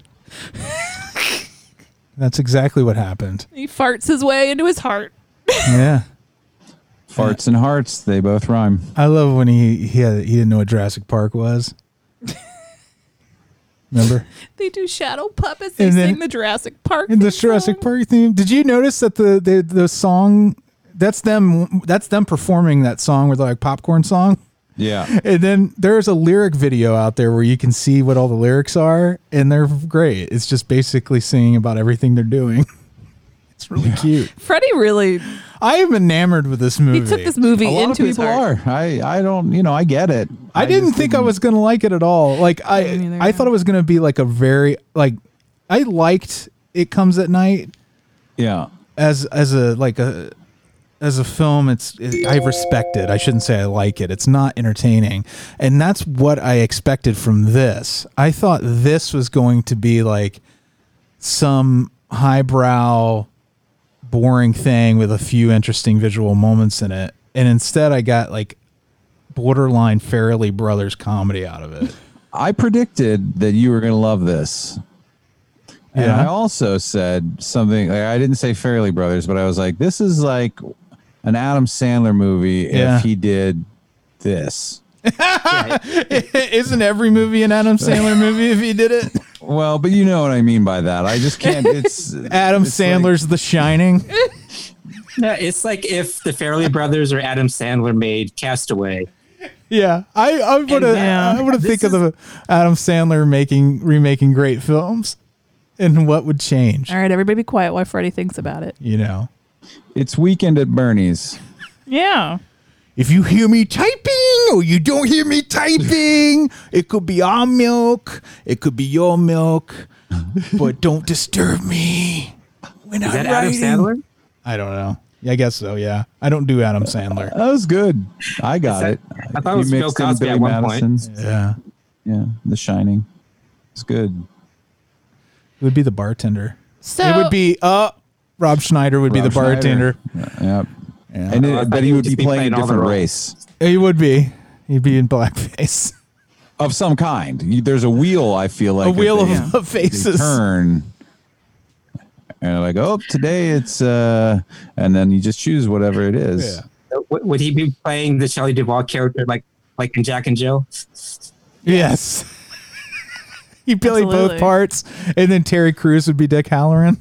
That's exactly what happened. He farts his way into his heart. Yeah. Farts and hearts, they both rhyme. I love when he he had, he didn't know what Jurassic Park was. Remember? They do shadow puppets. They And then- sing the Jurassic Park. In the theme Jurassic song. Park theme. Did you notice that the, the the song that's them that's them performing that song with like popcorn song? Yeah. And then there's a lyric video out there where you can see what all the lyrics are, and they're great. It's just basically singing about everything they're doing. It's really cute. Freddie really I am enamored with this movie. he took this movie A lot into of his people heart. are. I, I don't, you know, I get it. I, didn't just think I was gonna like it at all. Like I, Me neither, I yeah. thought it was gonna be like a very like. I liked It Comes at Night Yeah. as as a like a as a film. It's it, I respect it. I shouldn't say I like it. It's not entertaining, and that's what I expected from this. I thought this was going to be like some highbrow, boring thing with a few interesting visual moments in it, and instead I got like borderline Farrelly Brothers comedy out of it. I predicted that you were going to love this. And Yeah. I also said something. Like, I didn't say Fairley Brothers, but I was like, this is like an Adam Sandler movie Yeah. if he did this. Isn't every movie an Adam Sandler movie if he did it? Well, but you know what I mean by that. I just can't. It's Adam it's Sandler's The Shining. Yeah, it's like if the Fairley Brothers or Adam Sandler made Castaway. Yeah, I I would And, yeah, I would this think of is- the Adam Sandler making remaking great films, and what would change. All right, everybody be quiet while Freddie thinks about it. You know, It's Weekend at Bernie's. Yeah. if you hear me typing or you don't hear me typing, it could be our milk, it could be your milk, but don't disturb me when Is I'm that Adam writing. Sandler? I don't know. Yeah, I guess so. Yeah, I don't do Adam Sandler. That was good. I got Is it. that- I thought it was You Bill mixed in Cosby at Billy one point. Madison's. Yeah, Yeah, The Shining. It's good. it would be the bartender. So it would be uh Rob Schneider would be Rob the bartender. Schneider. Yep. Yeah. And Oh, I it, thought but he he would would be just be playing a playing all the different roles. race He would be. He'd be in blackface. of some kind. You- There's a wheel. I feel like A wheel that of they- of faces. they turn. And they're like, oh, today it's, uh, and then you just choose whatever it is. Yeah. Would would he be playing the Shelley Duvall character like like in Jack and Jill? Yes. He'd play both Absolutely. parts, and then Terry Crews would be Dick Halloran.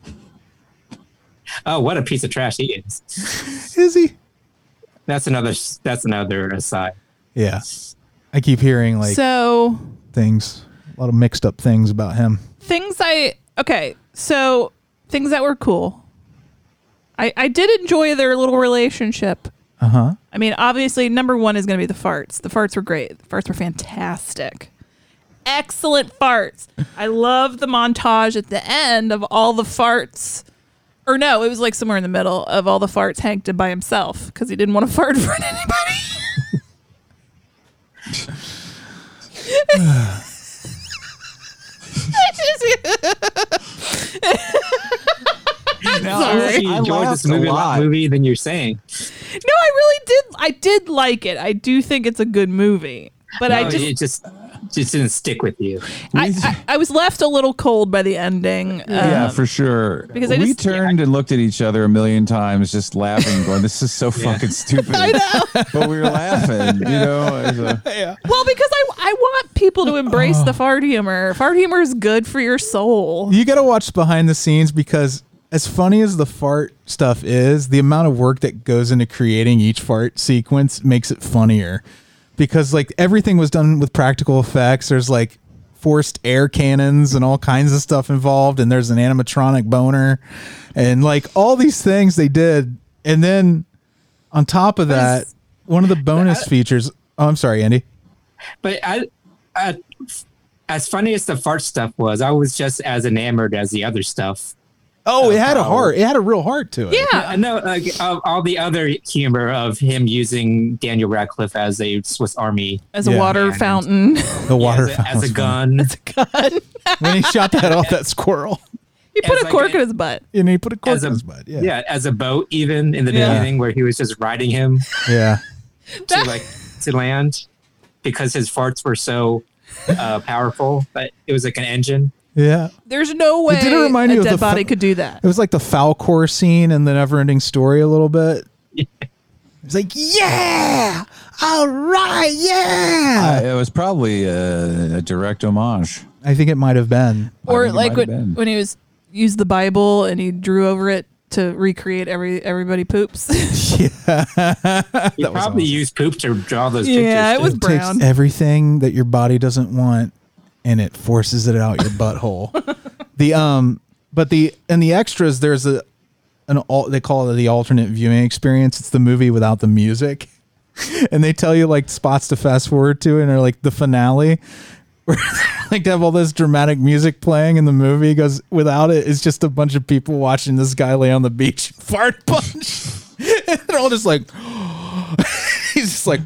Oh, what a piece of trash he is! Is he? That's another. That's another aside. Yeah. I keep hearing like so things, a lot of mixed up things about him. things I okay, so things that were cool. I I did enjoy their little relationship. Uh huh. I mean, obviously, number one is going to be the farts. The farts were great. The farts were fantastic. Excellent farts. I love the montage at the end of all the farts. Or no, it was like somewhere in the middle of all the farts Hank did by himself because he didn't want to fart in front of anybody. Now, Sorry. I you I enjoyed laughed this movie a a lot lot. movie than you're saying. No, I really did. I did like it. I do think it's a good movie, but No, I just, it just just didn't stick with you. I, I, I was left a little cold by the ending. Yeah, um, for sure. because I we just- turned and looked at each other a million times, just laughing, going, "This is so fucking stupid." I know. But we were laughing, you know. as a- Well, because I I want people to embrace the fart humor. Fart humor is good for your soul. You got to watch behind the scenes because as funny as the fart stuff is, the amount of work that goes into creating each fart sequence makes it funnier. Because like everything was done with practical effects. There's like forced air cannons and all kinds of stuff involved, and there's an animatronic boner, and like all these things they did. And then on top of that, one of the bonus features. Oh, I'm sorry, Andy. But I, I, as funny as the fart stuff was, I was just as enamored as the other stuff. Oh, it had a how- heart. It had a real heart to it. Yeah. I know, like of all the other humor of him using Daniel Radcliffe as a Swiss Army As a Yeah. water And- fountain. The water as, a, fountain as a was gun. God. when he shot that off that squirrel. He put As a like cork a- in his butt. And he put a cork As in a- his butt. Yeah. Yeah, as a boat, even in the Yeah. beginning, where he was just riding him Yeah. to like to land because his farts were so uh, powerful. But it was like an engine. Yeah. There's no way didn't remind a you of dead the body fa- could do that. It was like the Falcor scene in the Neverending Story a little bit. It's like, yeah, all right, yeah. Uh, it was probably a, a direct homage. I think it might have been. Or think it like might have when, been. when he was used the Bible and he drew over it to recreate every everybody poops. He That was probably awesome. used poop to draw those pictures. Yeah, it too. was It brown. takes everything that your body doesn't want and it forces it out your butthole. The um, but the in the extras, there's a an all they call it the alternate viewing experience. It's the movie without the music, and they tell you like spots to fast forward to, and they're like the finale. Where like to have all this dramatic music playing in the movie because without it, it's just a bunch of people watching this guy lay on the beach and fart a bunch. And they're all just like, he's just like,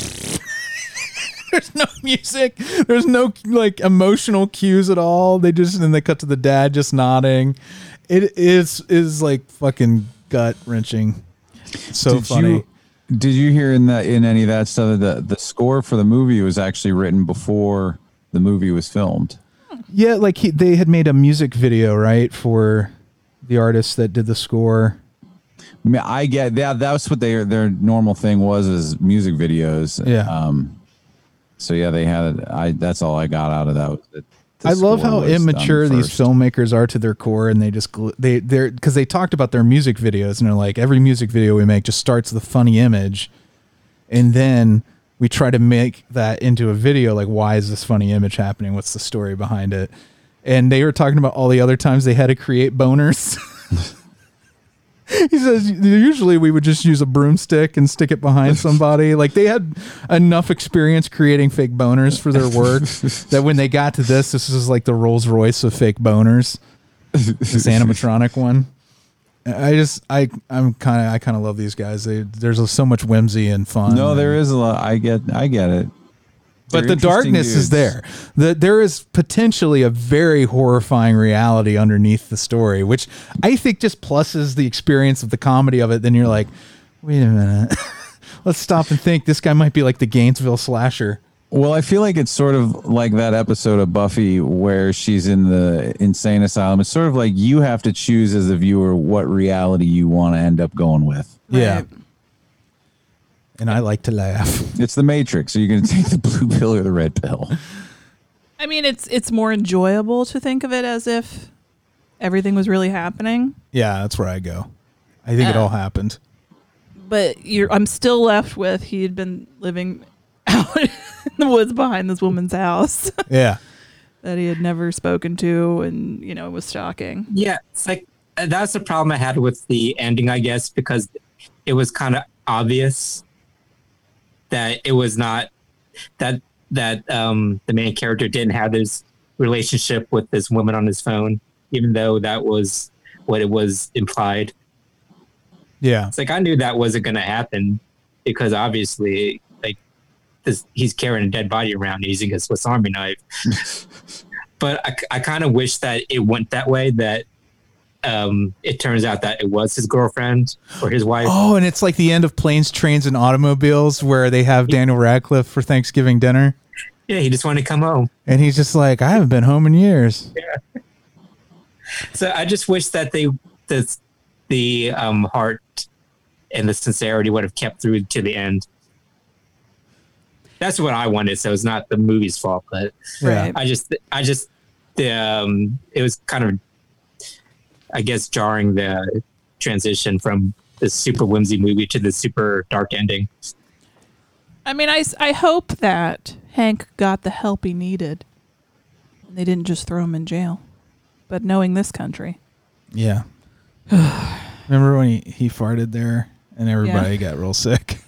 there's no music, there's no like emotional cues at all. They just and they cut to the dad just nodding. It is is like fucking gut wrenching. So Did funny. You, did you hear in that in any of that stuff that the the score for the movie was actually written before the movie was filmed? Yeah, like he, they had made a music video, right, for the artist that did the score. I mean, I get that. That's what their their normal thing was, is music videos. Yeah. Um. So yeah, they had. I. That's all I got out of that. that I love score how was immature done these first. filmmakers are to their core, and they just gl- they they're because they talked about their music videos, and they're like, every music video we make just starts with a funny image, and then we try to make that into a video. Like, why is this funny image happening? What's the story behind it? And they were talking about all the other times they had to create boners. He says usually we would just use a broomstick and stick it behind somebody. Like, they had enough experience creating fake boners for their work that when they got to this, this is like the Rolls Royce of fake boners. This animatronic one. I just I I'm kind of I kind of love these guys. They, there's so much whimsy and fun. No, there is a lot. I get. I get it. But They're the darkness interesting is there. The, there is potentially a very horrifying reality underneath the story, which I think just pluses the experience of the comedy of it. Then you're like, wait a minute. Let's stop and think. This guy might be like the Gainesville slasher. Well, I feel like it's sort of like that episode of Buffy where she's in the insane asylum. It's sort of like you have to choose as a viewer what reality you want to end up going with. Yeah. And I like to laugh. It's the Matrix. Are you going to take the blue pill or the red pill? I mean, it's it's more enjoyable to think of it as if everything was really happening. Yeah, that's where I go. I think it Uh, all happened. But you're, I'm still left with he had been living out in the woods behind this woman's house. Yeah. That he had never spoken to, and you know, it was shocking. Yeah, it's like that's the problem I had with the ending, I guess, because it was kind of obvious that it was not that that um, the main character didn't have this relationship with this woman on his phone, even though that was what it was implied. Yeah, it's like I knew that wasn't going to happen because obviously, like, this, he's carrying a dead body around using a Swiss Army knife. But I, I kind of wish that it went that way. That um, it turns out that it was his girlfriend or his wife. Oh, and it's like the end of Planes, Trains, and Automobiles where they have Daniel Radcliffe for Thanksgiving dinner. Yeah, he just wanted to come home. And he's just like, I haven't been home in years. Yeah. So I just wish that they the the um, heart and the sincerity would have kept through to the end. That's what I wanted. So it's not the movie's fault, but Right. I just I just the um, it was kind of, I guess, jarring, the transition from this super whimsy movie to the super dark ending. I mean, I, s- I hope that Hank got the help he needed. They didn't just throw him in jail. But knowing this country. Yeah. Remember when he, he farted there and everybody Yeah. got real sick?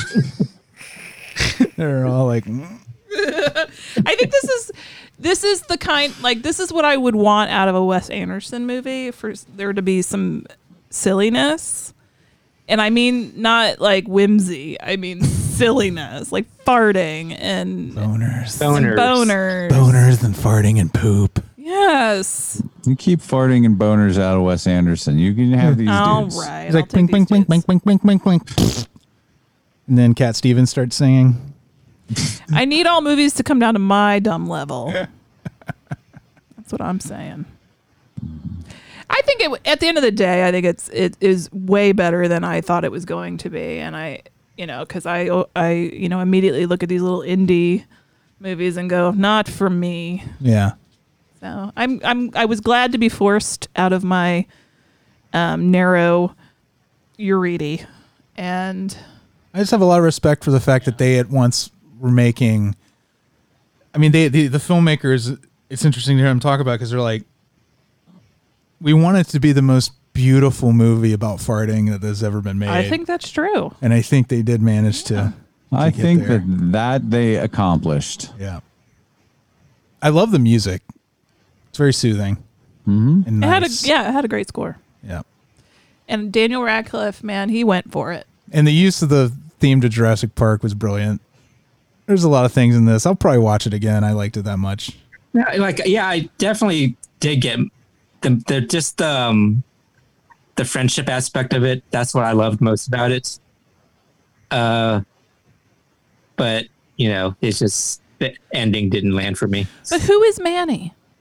They're all like, mm. I think this is this is the kind, like, this is what I would want out of a Wes Anderson movie, for s- there to be some silliness. And I mean, not like whimsy. I mean silliness, like farting and boners. Boners. Boners. Boners and farting and poop. Yes. You keep farting and boners out of Wes Anderson. You can have these All dudes. right. He's I'll like, take blink, blink, blink, blink, blink, blink, blink, blink. And then Cat Stevens starts singing. I need all movies to come down to my dumb level. That's what I'm saying. I think it, at the end of the day, I think it's it is way better than I thought it was going to be, and I, you know, because I I you know immediately look at these little indie movies and go, not for me. Yeah. So I'm I'm I was glad to be forced out of my um, narrow Eureka, and I just have a lot of respect for the fact that they at once were making. I mean, they the, the filmmakers. It's interesting to hear them talk about because they're like, we want it to be the most beautiful movie about farting that has ever been made. I think that's true. and I think they did manage to. I to get think there. that that they accomplished. Yeah. I love the music. It's very soothing. Mm-hmm. And It had a nice. yeah, it had a great score. Yeah. And Daniel Radcliffe, man, he went for it. And the use of the theme to Jurassic Park was brilliant. There's a lot of things in this. I'll probably watch it again. I liked it that much. Yeah, like yeah, I definitely did get the, the just um the friendship aspect of it. That's what I loved most about it. Uh, but you know, it's just the ending didn't land for me. But who is Manny?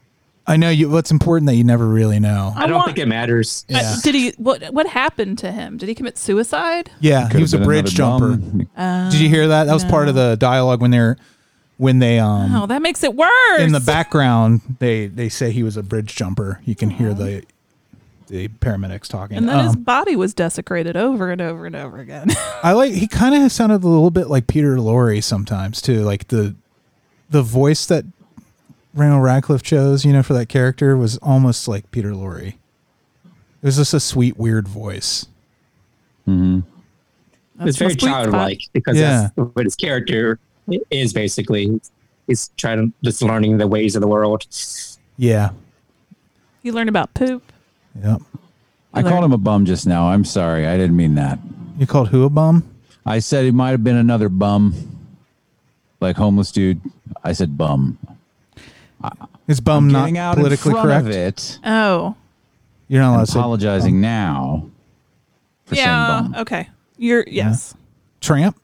I know you. What's important that you never really know. I don't want- think it matters. Uh, Yeah. did he? What What happened to him? Did he commit suicide? Yeah, Could've he was a been bridge another jumper. bum. Uh, Did you hear that? That was no. part of the dialogue when they're when they um Oh, that makes it worse. in the background they they say he was a bridge jumper. You can hear the the paramedics talking. And then his Um, body was desecrated over and over and over again. I like he kind of sounded a little bit like Peter Lorre sometimes too. Like the the voice that Daniel Radcliffe chose, you know, for that character was almost like Peter Lorre. It was just a sweet, weird voice. Mm-hmm. It's very childlike because Yeah. that's what his character is basically. He's trying to just learning the ways of the world. Yeah. He learned about poop. Yep. I called him a bum just now. I'm sorry. I didn't mean that. You called who a bum? I said he might have been another bum. Like homeless dude. I said bum. Is bum I'm not getting out politically in front correct? Of it. Oh. You're not allowed I'm to say apologizing bum. now for saying Yeah. bum. Okay. You're yes. Tramp?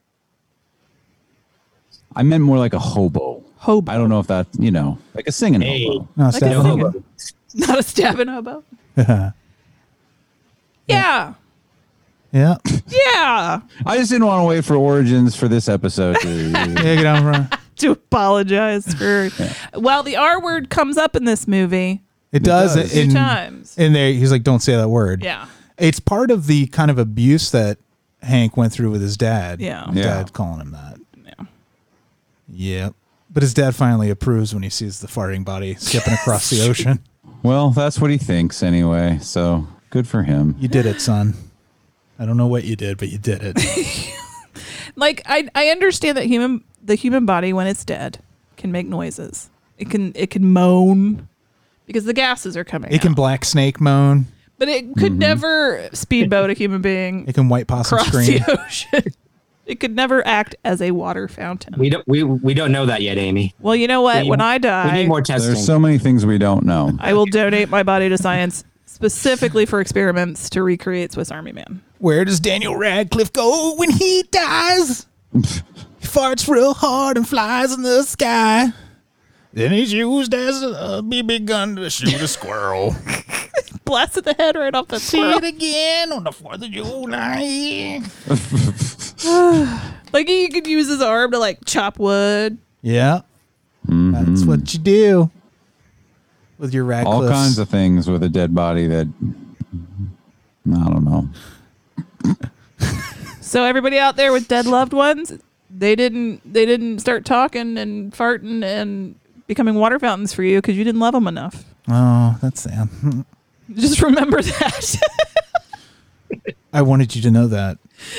I meant more like a hobo. Hobo. I don't know if that, you know, like a singing Hey. hobo. No, Like a stabbing singer. hobo. Not a stabbing hobo. Yeah. Yeah. Yeah. I just didn't want to wait for origins for this episode. To, Yeah, get out front. To apologize for. Well, the R word comes up in this movie. It does. does. In, Two times. And there, he's like, don't say that word. Yeah. It's part of the kind of abuse that Hank went through with his dad. Yeah. His Yeah. dad calling him that. Yeah. Yep. But his dad finally approves when he sees the farting body skipping across the ocean. well, that's what he thinks anyway. So good for him. You did it, son. I don't know what you did, but you did it. Like I, I understand that human the human body when it's dead can make noises. It can it can moan because the gases are coming It can out. black snake moan. But it could never speedboat a human being It can white possum across scream. the ocean. It could never act as a water fountain. We don't we we don't know that yet, Amy. Well, you know what? We- when I we die, need more testing. There's so many things we don't know. I will donate my body to science specifically for experiments to recreate Swiss Army Man. Where does Daniel Radcliffe go when he dies? He farts real hard and flies in the sky. Then he's used as a B B gun to shoot a squirrel. Blasted the head right off the See squirrel. it again on the fourth of July. Like he could use his arm to like chop wood. Yeah. That's what you do with your Radcliffe. All kinds of things with a dead body that I don't know. So everybody out there with dead loved ones, they didn't they didn't start talking and farting and becoming water fountains for you because you didn't love them enough. Oh, that's sad. Just remember that. I wanted you to know that.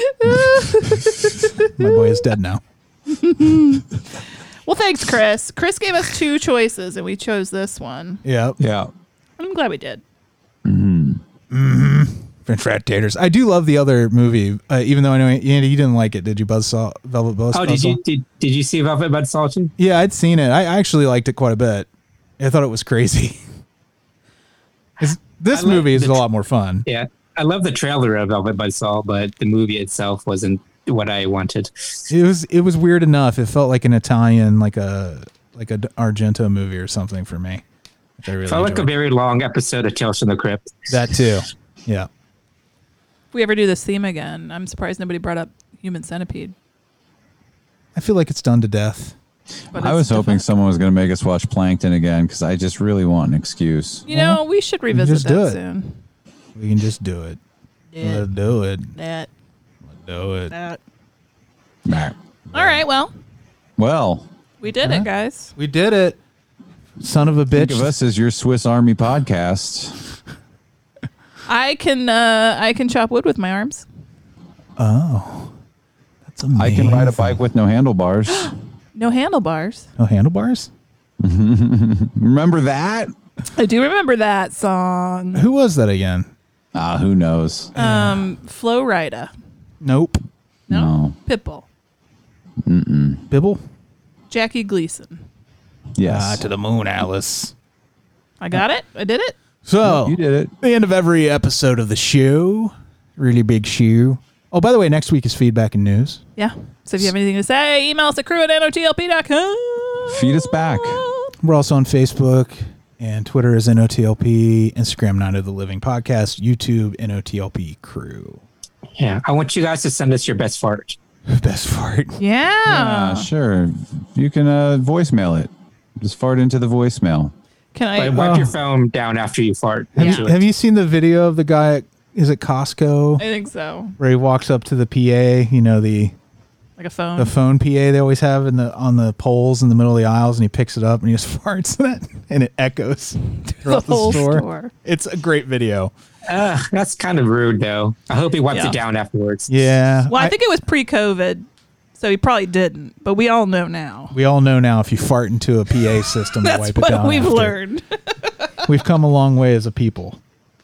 My boy is dead now. Well, thanks, Chris. Chris gave us two choices and we chose this one. Yep. Yeah. I'm glad we did. French frat taters. I do love the other movie, uh, even though I know Andy, you didn't like it. Did you, Buzzsaw? Velvet Buzzsaw? Oh, did you did, did you see Velvet Buzzsaw too? Yeah, I'd seen it. I actually liked it quite a bit. I thought it was crazy. It's- this I like movie is the a tr- lot more fun. Yeah, I love the trailer of Velvet Buzzsaw, but the movie itself wasn't what I wanted. It was it was weird enough. It felt like an Italian, like a like a Argento movie or something for me. Which I really Felt like a enjoyed. very long episode of Tales from the Crypt. That too. Yeah. If we ever do this theme again, I'm surprised nobody brought up Human Centipede. I feel like it's done to death. But I it's was hoping different. someone was going to make us watch Plankton again because I just really want an excuse. You know, we should revisit just do that it. soon. We can just do it. Yeah. Let's do it. That. Let's do it. That. Nah. All right, well, Well, we did Huh? it, guys. We did it. Son of a think bitch. of us as your Swiss Army podcast. I can uh I can chop wood with my arms. Oh. That's amazing. I can ride a bike with no handlebars. No handlebars. No handlebars? Remember that? I do remember that song. Who was that again? Ah, who knows? Um, Flo Rida. Nope. No. Pitbull. Mm-mm. Bibble? Jackie Gleason. Yes. Ah, to the moon, Alice. I got it. I did it. So, You did it. the end of every episode of the show. Really big shoe. Oh, by the way, next week is feedback and news. Yeah. So if you have anything to say, email us at crew at N O T L P dot com. Feed us back. We're also on Facebook And Twitter is N O T L P, Instagram Night of the Living Podcast, YouTube N O T L P Crew. Yeah, I want you guys to send us your best fart. Best fart. Yeah. Yeah, sure. You can uh, voicemail it. Just fart into the voicemail. Can I But wipe Oh. your phone down after you fart. Have, into you, it. have you seen the video of the guy at, is it Costco? I think so. Where he walks up to the P A, you know, the Like a phone. the phone P A they always have in the on the poles in the middle of the aisles, and he picks it up and he just farts in it, and it echoes throughout the, whole store. store. It's a great video. Uh, that's kind of rude, though. I hope he wiped Yeah. it down afterwards. Yeah. Well, I, think it was pre-COVID, so he probably didn't. But we all know now. We all know now if you fart into a P A system, That's wipe it what down. we've after. learned. We've come a long way as a people.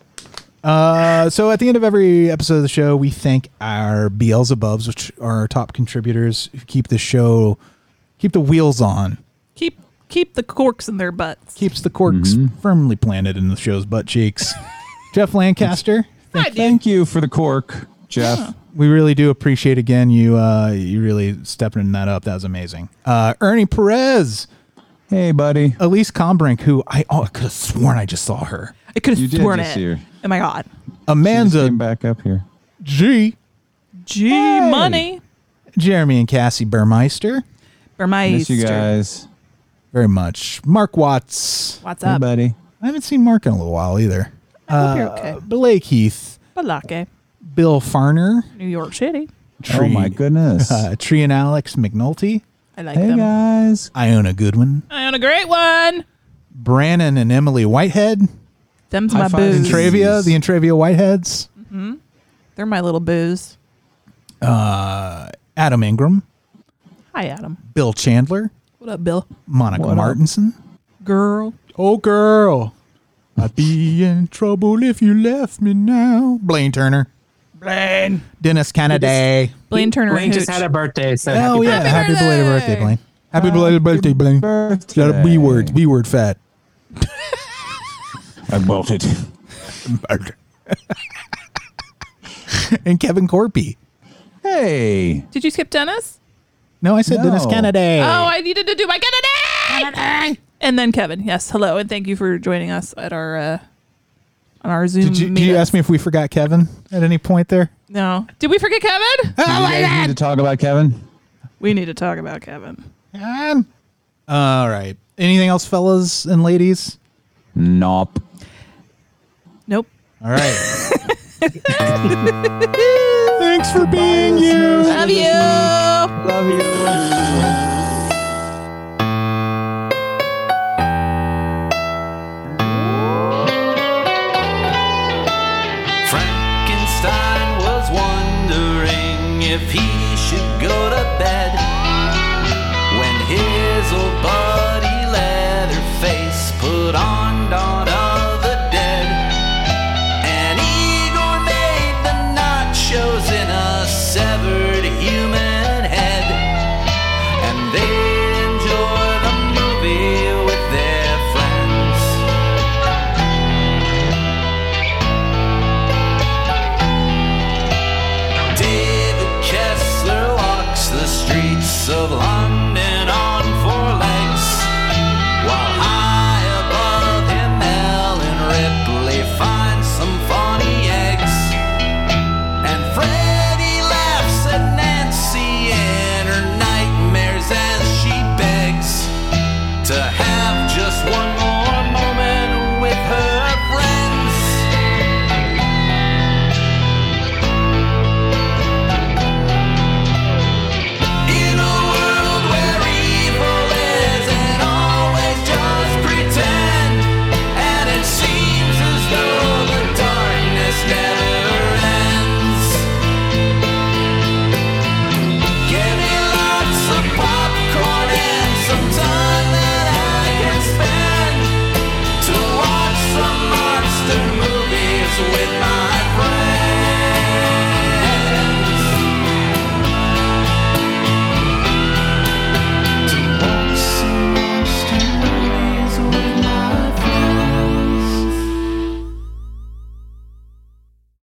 Uh, so at the end of every episode of the show, we thank our Beelzebubs, which are our top contributors who keep the show, keep the wheels on, keep keep the corks in their butts. keeps the corks firmly planted in the show's butt cheeks. Jeff Lancaster, Hi, dude. Thank you for the cork, Jeff. we really do appreciate again you uh, you really stepping that up. That was amazing. Uh, Ernie Perez, Hey, buddy. Elise Combrink, who I, oh, I could have sworn I just saw her. I could You have did sworn just it. see her. Oh my god. She just Amanda came back up here. G, G Hey. money. Jeremy and Cassie Burmeister, Burmeister. Miss you guys. very much. Mark Watts. What's Hey, up? buddy. I haven't seen Mark in a little while either. I hope you're okay. Blake Heath, Balake. Bill Farner, New York City. Oh, my goodness. uh, Tree and Alex McNulty, I like Hey, them. guys. Iona Goodwin, I own a great one. Brannon and Emily Whitehead, Them's High my five and booze. tra- Intravia, the Intravia Whiteheads, They're my little booze. uh, Adam Ingram, Hi, Adam. Bill Chandler, What up, Bill? Monica What up? Martinson. Girl. Oh, girl, I'd be in trouble if you left me now. Blaine Turner, Blaine. Dennis Kennedy. Blaine Turner. Blaine and just Hooch. had a birthday, so Oh happy yeah, birthday. happy belated birthday, Blaine. Happy belated birthday, Blaine. Birthday. Got a B word, B word fat. I bolted. And Kevin Corpy. Hey. Did you skip Dennis? No, I said No. Dennis Kennedy. Oh, I needed to do my Kennedy. And then Kevin. Yes, hello, and thank you for joining us at our uh, on our Zoom. Did you, did you meetup. ask me if we forgot Kevin at any point there? No. Did we forget Kevin? Do you guys need to talk about Kevin? We need to talk about Kevin. Kevin. All right. Anything else, fellas and ladies? Nope. Nope. All right. Thanks for being you. Love you. Love you. Frankenstein was wondering if he should go to bed when his old buddy Leatherface put on